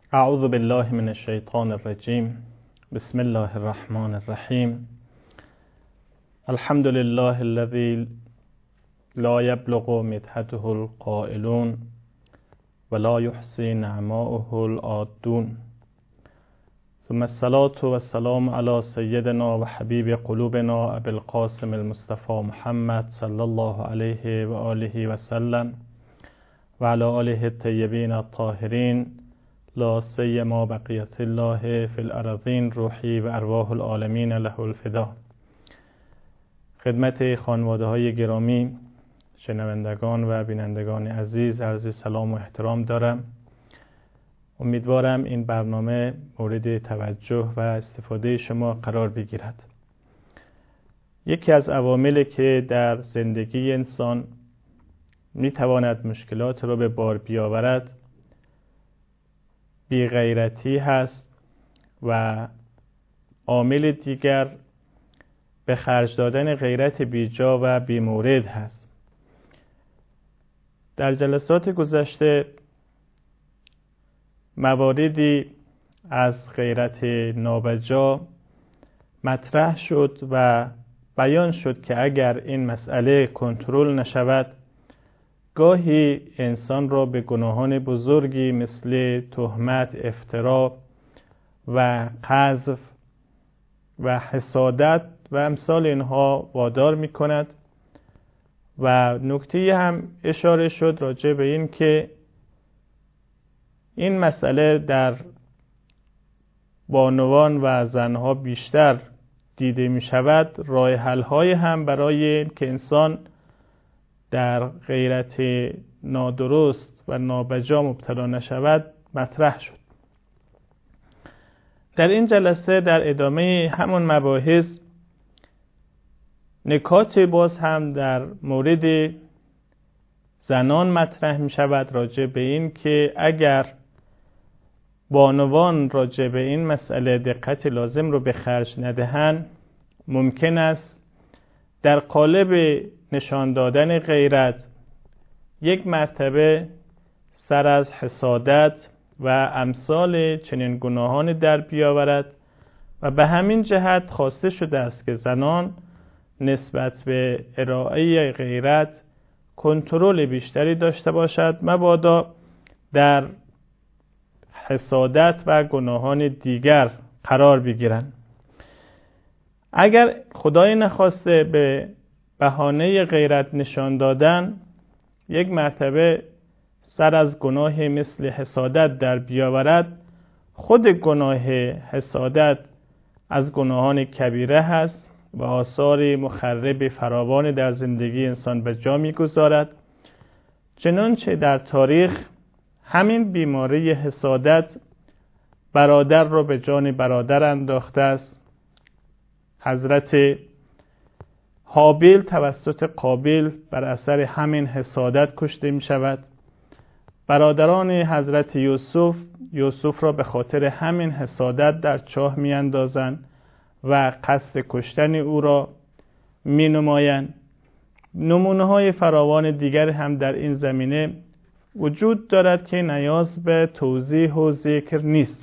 اعوذ بالله من الشیطان الرجیم. بسم الله الرحمن الرحیم. الحمد لله الذي لا يبلغ مدحته القائلون ولا يحصي نعماؤه العادون، ثم الصلاة والسلام على سيدنا وحبيب قلوبنا ابي القاسم المصطفى محمد صلى الله عليه وآله وسلم وعلى آله الطيبين الطاهرين، لا سیما بقیت الله فی الارضین، روحی و ارواح العالمین له الفدا. خدمت خانواده های گرامی، شنوندگان و بینندگان عزیز عرض سلام و احترام دارم. امیدوارم این برنامه مورد توجه و استفاده شما قرار بگیرد. یکی از عواملی که در زندگی انسان میتواند مشکلات را به بار بیاورد بی‌غیرتی هست و عامل دیگر به خرج دادن غیرت بیجا و بی‌مورد هست. در جلسات گذشته مواردی از غیرت نابجا مطرح شد و بیان شد که اگر این مسئله کنترل نشود گاهی انسان را به گناهان بزرگی مثل تهمت، افترا و قذف و حسادت و امثال اینها وادار می کند. و نکته هم اشاره شد راجع به این که این مسئله در بانوان و زنها بیشتر دیده می شود. راه حل های هم برای این که انسان در غیرت نادرست و نابجا مبتلا نشود مطرح شد. در این جلسه در ادامه همون مباحث نکات باز هم در مورد زنان مطرح می شود راجع به این که اگر بانوان راجع به این مسئله دقت لازم رو به خرج ندهند ممکن است در قالب نشان دادن غیرت یک مرتبه سر از حسادت و امثال چنین گناهان در بیاورد و به همین جهت خواسته شده است که زنان نسبت به ارائه غیرت کنترل بیشتری داشته باشد مبادا در حسادت و گناهان دیگر قرار بگیرند. اگر خدای نخواسته به بهانه غیرت نشان دادن یک مرتبه سر از گناه مثل حسادت در بیاورد، خود گناه حسادت از گناهان کبیره هست و آثار مخرب فراوان در زندگی انسان به جا می‌گذارد. چنانچه در تاریخ همین بیماری حسادت برادر را به جان برادر انداخته است. حضرت هابیل توسط قابیل بر اثر همین حسادت کشته می شود. برادران حضرت یوسف را به خاطر همین حسادت در چاه می اندازند و قصد کشتن او را می نمایند. نمونه های فراوان دیگر هم در این زمینه وجود دارد که نیاز به توضیح و ذکر نیست.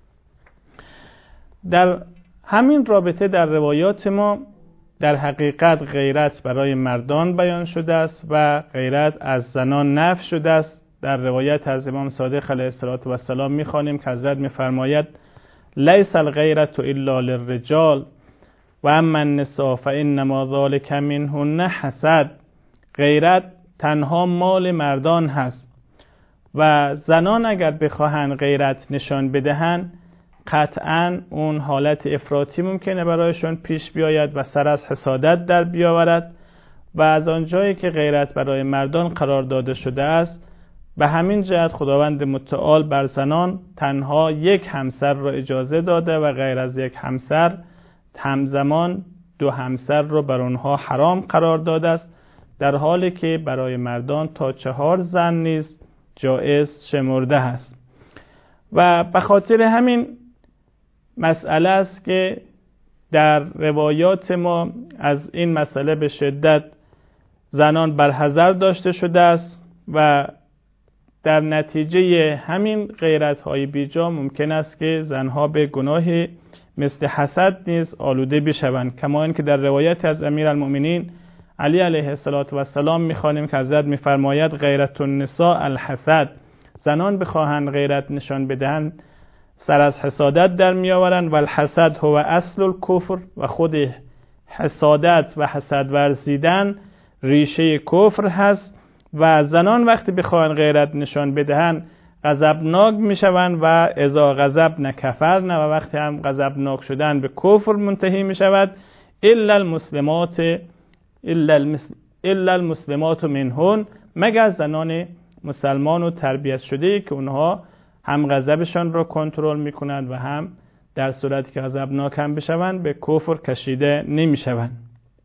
در همین رابطه در روایات ما در حقیقت غیرت برای مردان بیان شده است و غیرت از زنان نفی شده است. در روایت از امام صادق علیه السلام می‌خوانیم که حضرت می‌فرماید لیس الغیرة الا للرجال و اما النساء فانما ذلک منهن حسد. غیرت تنها مال مردان هست و زنان اگر بخواهند غیرت نشان بدهند قطعاً اون حالت افراطی ممکنه برایشون پیش بیاید و سر از حسادت در بیاورد و از آنجایی که غیرت برای مردان قرار داده شده است به همین جهت خداوند متعال بر زنان تنها یک همسر را اجازه داده و غیر از یک همسر همزمان دو همسر را بر آنها حرام قرار داده است، در حالی که برای مردان تا 4 زن نیز جایز شمرده است. و به خاطر همین مسئله است که در روایات ما از این مسئله به شدت زنان برحذر داشته شده است و در نتیجه همین غیرت‌های بیجا ممکن است که زنها به گناه مثل حسد نیز آلوده بشوند، کما اینکه در روایت از امیرالمؤمنین علی علیه السلام می‌خوانیم که حضرت می‌فرماید غیرت النساء الحسد، زنان بخواهند غیرت نشان بدهند سر از حسادت در میآورند و الحسد هو اصل الکفر، و خود حسادت و حسد ورزیدن ریشه کفر هست و زنان وقتی بخواهند غیرت نشان بدهند غضبناک میشوند و اذا غضبن کفرن، و وقتی هم غضبناک شدن به کفر منتهی میشود. الا المسلمات منهن، مگر زنان مسلمان و تربیت شده که اونها هم غضبشان را کنترل میکنند و هم در صورتی که غضبناک هم بشوند به کفر کشیده نمیشوند.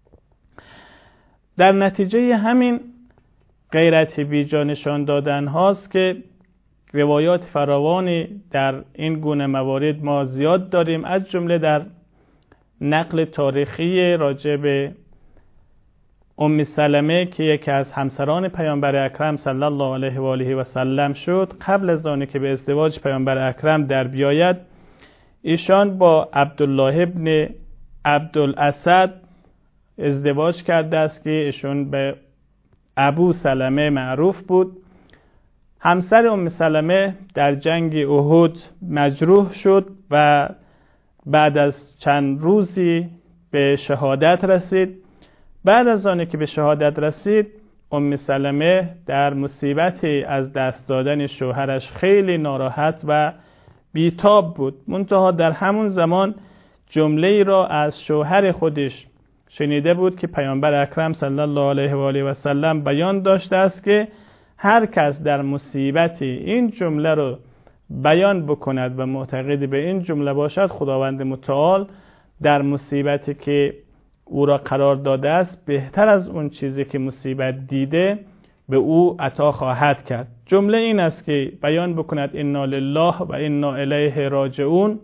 در نتیجه همین غیرت بیجا نشان دادن هاست که روایات فراوانی در این گونه موارد ما زیاد داریم، از جمله در نقل تاریخی راجع به ام سلمه که یکی از همسران پیامبر اکرم صلی الله علیه و آله و سلم شد. قبل از آنکه که به ازدواج پیامبر اکرم در بیاید، ایشان با عبدالله ابن عبدالاسد ازدواج کرده است که ایشون به ابو سلمه معروف بود. همسر ام سلمه در جنگ احد مجروح شد و بعد از چند روزی به شهادت رسید. بعد از آنکه که به شهادت رسید، ام سلمه در مصیبتی از دست دادن شوهرش خیلی ناراحت و بیتاب بود. منتها در همون زمان جمله‌ای را از شوهر خودش شنیده بود که پیامبر اکرم صلی الله علیه و آله و سلم بیان داشته است که هر کس در مصیبتی این جمله رو بیان بکند و معتقد به این جمله باشد، خداوند متعال در مصیبتی که او را قرار داده است بهتر از اون چیزی که مصیبت دیده به او عطا خواهد کرد. جمله این است که بیان بکند انا لله و انا الیه راجعون،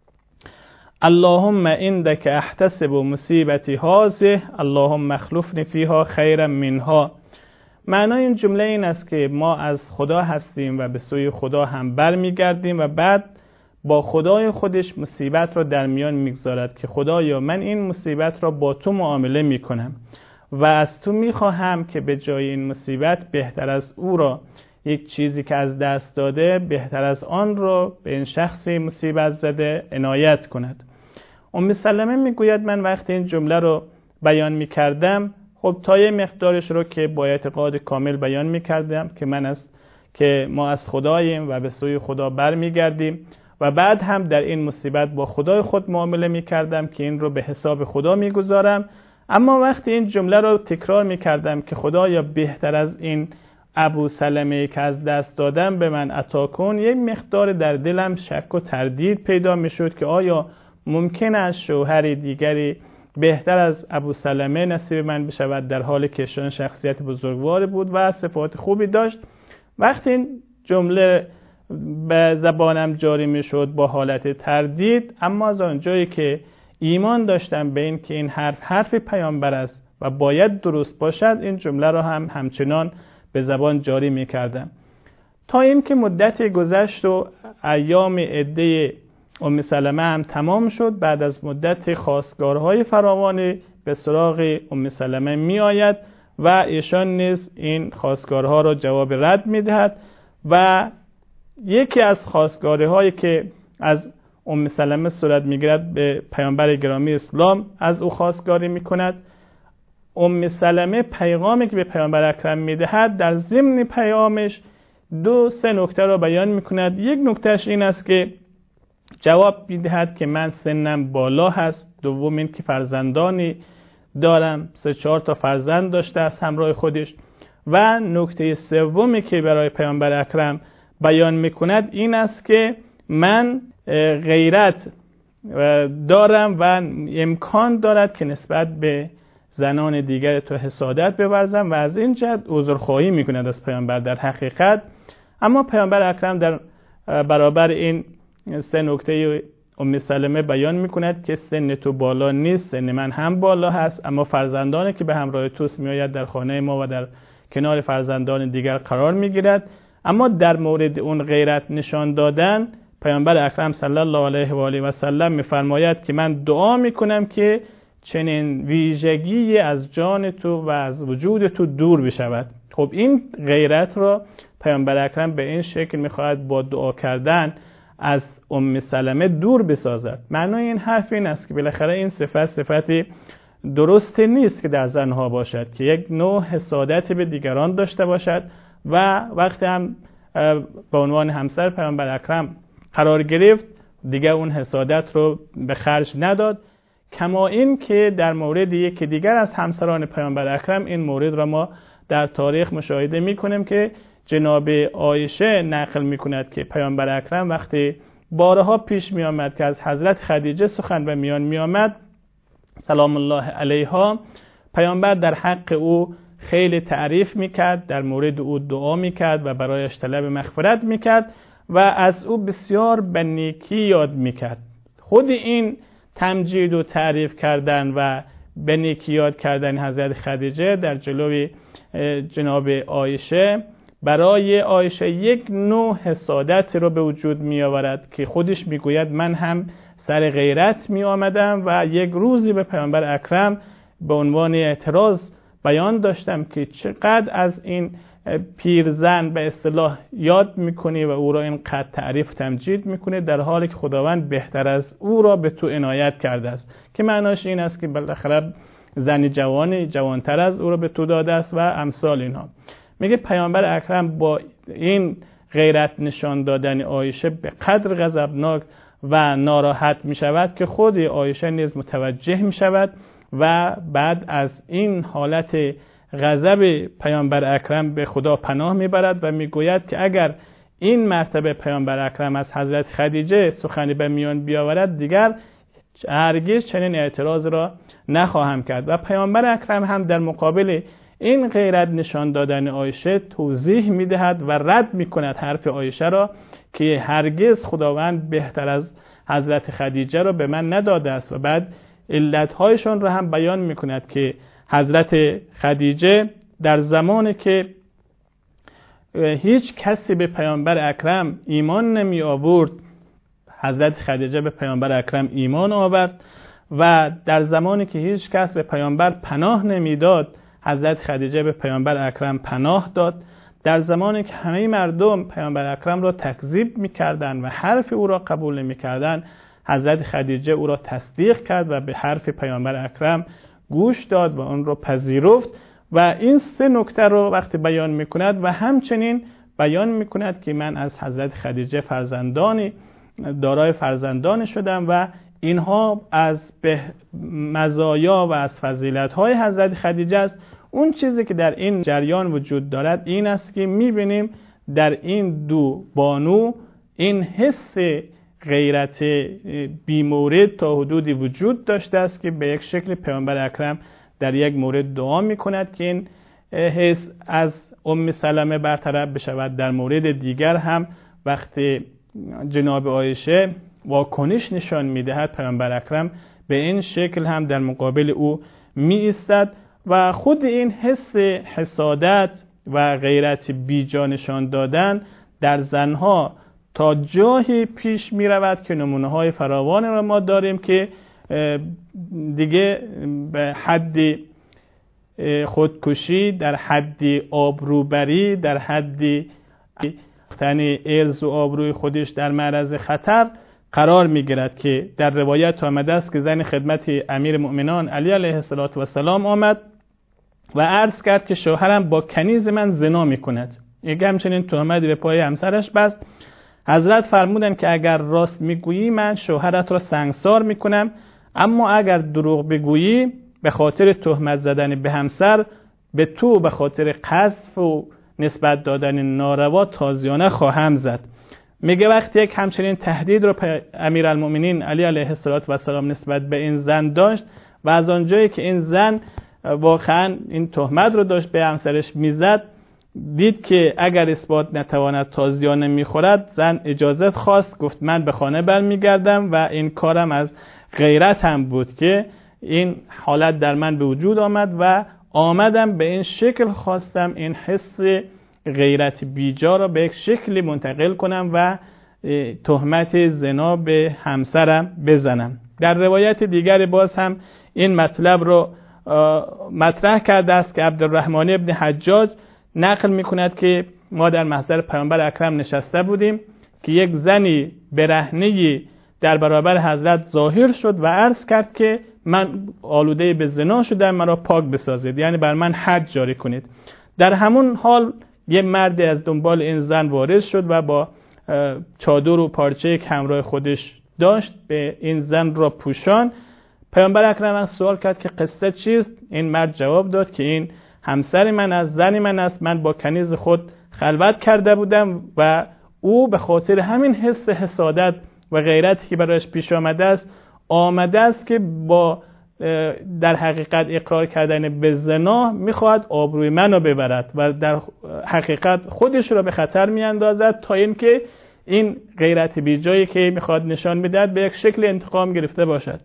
اللهم عندک احتسب مصیبتی هذه اللهم اخلفنی فیها خیرا منها. معنای این جمله این است که ما از خدا هستیم و به سوی خدا هم برمیگردیم و بعد با خدای خودش مصیبت را در میان میگذارد که خدایا من این مصیبت را با تو معامله میکنم و از تو میخواهم که به جای این مصیبت بهتر از او را، یک چیزی که از دست داده بهتر از آن را به این شخص مصیبت زده عنایت کند. ام سلمه میگوید من وقتی این جمله رو بیان میکردم، خب تا یه مقدارش رو که با اعتقاد کامل بیان میکردم که ما از خداییم و به سوی خدا برمیگردیم و بعد هم در این مصیبت با خدای خود معامله میکردم که این رو به حساب خدا میگذارم. اما وقتی این جمله رو تکرار میکردم که خدایا بهتر از این ابو سلمه که از دست دادم به من عطا کن، یک مقدار در دلم شک و تردید پیدا میشد که آیا ممکن است شوهر دیگری بهتر از ابو سلمه نصیب من بشود، در حالی که ایشان شخصیت بزرگوار بود و صفات خوبی داشت. وقتی این جمله به زبانم جاری می شد با حالت تردید، اما از آنجایی که ایمان داشتم به این که این حرف پیامبر است و باید درست باشد، این جمله را هم همچنان به زبان جاری می کردم. تا این که مدتی گذشت و ایام عده ام سلمه هم تمام شد. بعد از مدت خواستگارهای فراوانی به سراغ ام سلمه می آید و ایشان نیز این خواستگارها را جواب رد می دهد و یکی از خواستگارهایی که از ام سلمه صورت می گیرد به پیامبر گرامی اسلام از او خواستگاری می کند. ام سلمه پیغامی که به پیامبر اکرم می دهد در ضمن پیامش 2-3 نکته را بیان می کند. یک نکتهش این است که جواب میدهد که من سنم بالا هست، دوم این که فرزندانی دارم، 3-4 تا فرزند داشته است همراه خودش، و نکته سومی که برای پیامبر اکرم بیان میکند این است که من غیرت دارم و امکان دارد که نسبت به زنان دیگر تو حسادت بورزم و از این جهت عذرخواهی میکند از پیامبر در حقیقت. اما پیامبر اکرم در برابر این 3 نکته ام سلمه بیان میکند که سن تو بالا نیست، سن من هم بالا هست، اما فرزندانی که به همراه توست میآید در خانه ما و در کنار فرزندان دیگر قرار میگیرد. اما در مورد اون غیرت نشان دادن پیامبر اکرم صلی الله علیه و آله و سلم می‌فرماید که من دعا میکنم که چنین ویژگی از جان تو و از وجود تو دور بشود. خب این غیرت را پیامبر اکرم به این شکل میخواهد با دعا کردن از ام سلمه دور بسازد. معنای این حرف این است که بالاخره این صفتی درست نیست که در زنها باشد که یک نوع حسادت به دیگران داشته باشد و وقتی هم به عنوان همسر پیامبر اکرم قرار گرفت دیگه اون حسادت رو به خرج نداد. کما این که در مورد یکی دیگر از همسران پیامبر اکرم این مورد را ما در تاریخ مشاهده میکنیم که جناب عایشه نقل میکند که پیامبر اکرم وقتی بارها پیش میآمد که از حضرت خدیجه سخن به میان میآمد سلام الله علیها، پیامبر در حق او خیلی تعریف میکرد، در مورد او دعا میکرد و برایش طلب مغفرت میکرد و از او بسیار به نیکی یاد میکرد. خود این تمجید و تعریف کردن و به نیکی یاد کردن حضرت خدیجه در جلوی جناب عایشه برای عایشه یک نوع حسادت رو به وجود می آورد که خودش می گوید من هم سر غیرت می آمدم و یک روزی به پیامبر اکرم به عنوان اعتراض بیان داشتم که چقدر از این پیرزن به اصطلاح یاد میکنی و او را اینقدر تعریف و تمجید میکنی در حالی که خداوند بهتر از او را به تو عنایت کرده است، که معناش این است که بالاخره زنی جوانتر از او را به تو داده است و امثال اینها. میگه پیامبر اکرم با این غیرت نشان دادن عایشه به قدر غضبناک و ناراحت میشود که خود عایشه نیز متوجه میشود و بعد از این حالت غضب پیامبر اکرم به خدا پناه میبرد و میگوید که اگر این مرتبه پیامبر اکرم از حضرت خدیجه سخنی به میان بیاورد دیگر هرگز چنین اعتراض را نخواهم کرد. و پیامبر اکرم هم در مقابل این غیرت نشان دادن عایشه توضیح میدهد و رد میکند حرف عایشه را که هرگز خداوند بهتر از حضرت خدیجه را به من نداده است و بعد علتهایشان را هم بیان میکند که حضرت خدیجه در زمانی که هیچ کسی به پیامبر اکرم ایمان نمی آورد حضرت خدیجه به پیامبر اکرم ایمان آورد و در زمانی که هیچ کس به پیامبر پناه نمیداد حضرت خدیجه به پیامبر اکرم پناه داد. در زمانی که همه مردم پیامبر اکرم را تکذیب میکردند و حرف او را قبول نمیکردند حضرت خدیجه او را تصدیق کرد و به حرف پیامبر اکرم گوش داد و آن را پذیرفت و این سه نکته رو وقتی بیان میکند و همچنین بیان میکند که من از حضرت خدیجه دارای فرزندان شدم و اینها از مزایا و از فضیلت‌های حضرت خدیجه است. اون چیزی که در این جریان وجود دارد این است که می‌بینیم در این دو بانو این حس غیرت بی‌مورد تا حدودی وجود داشته است که به یک شکل پیامبر اکرم در یک مورد دعا می‌کند که این حس از ام سلمه برطرف بشود. در مورد دیگر هم وقتی جناب عایشه واکنش نشان می‌دهد پیامبر اکرم به این شکل هم در مقابل او می‌ایستد و خود این حس حسادت و غیرت بیجا نشان دادن در زنها تا جایی پیش می رود که نمونه های فراوان را ما داریم که دیگه به حد خودکشی، در حد آبروبری، در حد تن ارز و آبروی خودش در معرض خطر قرار می گیرد که در روایت آمده است که زن خدمت امیر مؤمنان علی علیه السلام آمد و عرض کرد که شوهرم با کنیز من زنا می کند. یک همچنین تهمتی به پای همسرش بست. حضرت فرمودند که اگر راست میگویی من شوهرت را سنگسار میکنم، اما اگر دروغ بگویی به خاطر تهمت زدن به همسر به تو به خاطر قذف و نسبت دادن ناروا تازیانه خواهم زد. میگه وقتی یک همچنین تهدید رو امیرالمؤمنین علی علیه السلام نسبت به این زن داشت و از آنجایی که این زن واقعا این تهمت رو داشت به همسرش میزد، دید که اگر اثبات نتواند تازیانه میخورد، زن اجازت خواست، گفت من به خانه برمیگردم و این کارم از غیرت هم بود که این حالت در من به وجود آمد و آمدم به این شکل خواستم این حس غیرت بیجا را به یک شکلی منتقل کنم و تهمت زنا به همسرم بزنم. در روایت دیگر باز هم این مطلب رو مطرح کرده است که عبدالرحمن ابن حجاج نقل می‌کند که ما در محضر پیامبر اکرم نشسته بودیم که یک زنی برهنه‌ای در برابر حضرت ظاهر شد و عرض کرد که من آلوده به زنا شدم، مرا پاک بسازید، یعنی بر من حد جاری کنید. در همون حال یه مرد از دنبال این زن وارد شد و با چادر و پارچه که همراه خودش داشت به این زن را پوشان. پیامبر اکرم از سوال کرد که قصه چیست؟ این مرد جواب داد که این همسر من است، زن من است، من با کنیز خود خلوت کرده بودم و او به خاطر همین حس حسادت و غیرتی که برایش پیش آمده است که با در حقیقت اقرار کردن به زنا میخواهد آبروی منو ببرد و در حقیقت خودش را به خطر میاندازد تا اینکه این غیرت بیجایی که میخواد نشان بدهد به یک شکل انتقام گرفته باشد.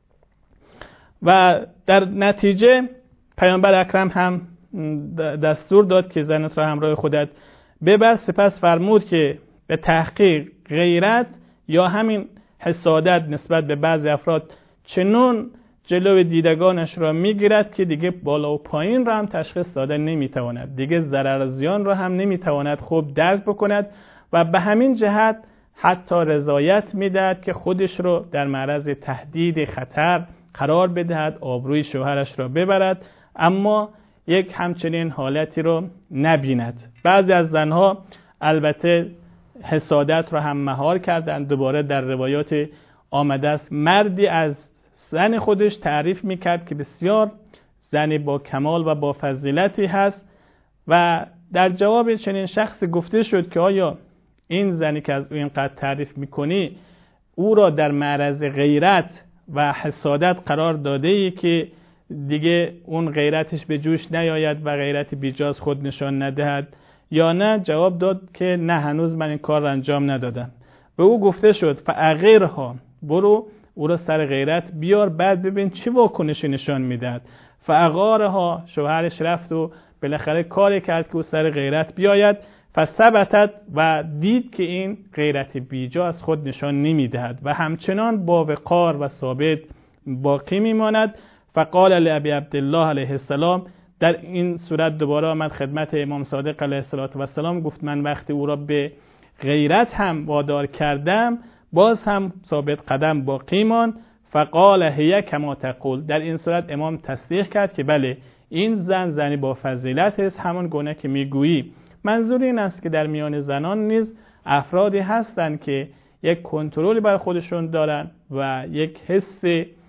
و در نتیجه پیامبر اکرم هم دستور داد که زنت را همراه خودت ببر. سپس فرمود که به تحقیق غیرت یا همین حسادت نسبت به بعضی افراد چنون جلوی دیدگانش را میگیرد که دیگه بالا و پایین را هم تشخیص دادن نمیتواند، دیگه ضرر و زیان را هم نمیتواند خوب درک بکند و به همین جهت حتی رضایت میدهد که خودش رو در معرض تهدید خطر قرار بدهد، آبروی شوهرش را ببرد، اما یک همچنین حالتی رو نبیند. بعضی از زنها البته حسادت را هم مهار کردند. دوباره در روایات آمده است مردی از زن خودش تعریف میکرد که بسیار زن با کمال و با فضیلتی هست و در جواب چنین شخصی گفته شد که آیا این زنی که از او اینقدر تعریف میکنی او را در معرض غیرت و حسادت قرار داده ای که دیگه اون غیرتش به جوش نیاید و غیرت بیجاز خود نشان ندهد یا نه؟ جواب داد که نه، هنوز من این کار را انجام ندادم. به او گفته شد فاغرها، برو او را سر غیرت بیار، بعد ببین چه واکنشی نشان میدهد. فاغارها، شوهرش رفت و بالاخره کاری کرد که او سر غیرت بیاید. فثبتت، و دید که این غیرت بیجا از خود نشان نمیدهد و همچنان با وقار و ثابت باقی میماند. فقال لابی عبدالله علیه السلام، در این صورت دوباره آمد خدمت امام صادق علیه السلام، گفت من وقتی او را به غیرت هم وادار کردم باز هم ثابت قدم باقی ماند. فقال هی کما تقول، در این صورت امام تصدیق کرد که بله این زنی با فضیلت است، همون گونه که میگویی. منظور این است که در میان زنان نیز افرادی هستند که یک کنترلی بر خودشون دارن و یک حس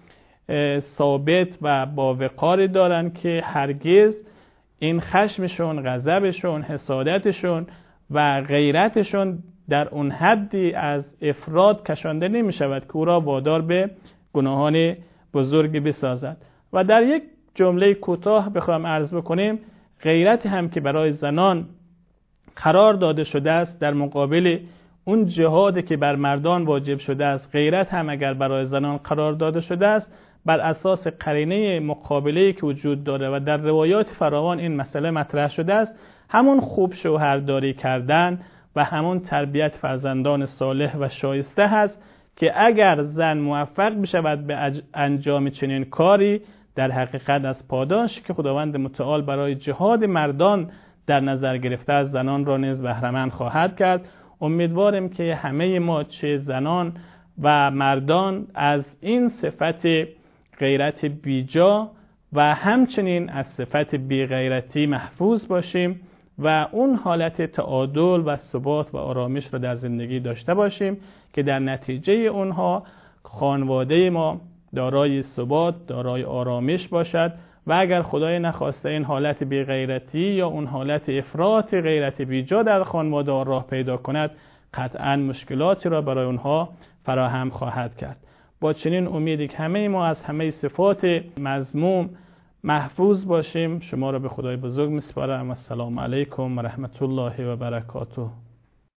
ثابت و با وقاری دارن که هرگز این خشمشون، غضبشون، حسادتشون و غیرتشون در اون حدی از افراد کشانده نمی شود که او را وادار به گناهان بزرگی بسازد. و در یک جمله کوتاه بخوام عرض بکنیم، غیرت هم که برای زنان قرار داده شده است در مقابل اون جهادی که بر مردان واجب شده است، غیرت هم اگر برای زنان قرار داده شده است بر اساس قرینه مقابله‌ای که وجود داره و در روایات فراوان این مسئله مطرح شده است، همون خوب شوهرداری کردن و همون تربیت فرزندان صالح و شایسته هست که اگر زن موفق بشود به انجام چنین کاری، در حقیقت از پاداشی که خداوند متعال برای جهاد مردان در نظر گرفته از زنان را نیز بهره‌مند خواهد کرد. امیدواریم که همه ما، چه زنان و مردان، از این صفت غیرت بیجا و همچنین از صفت بی‌غیرتی محفوظ باشیم و اون حالت تعادل و ثبات و آرامش را در زندگی داشته باشیم که در نتیجه اونها خانواده ما دارای ثبات، دارای آرامش باشد و اگر خدای نخواسته این حالت بی‌غیرتی یا اون حالت افراط غیرت بیجا در خانواده راه پیدا کند، قطعاً مشکلاتی را برای اونها فراهم خواهد کرد. با چنین امیدی که همه ما از همه صفات مذموم محفوظ باشیم، شما را به خدای بزرگ میسپارم. السلام علیکم و رحمت الله و برکاته.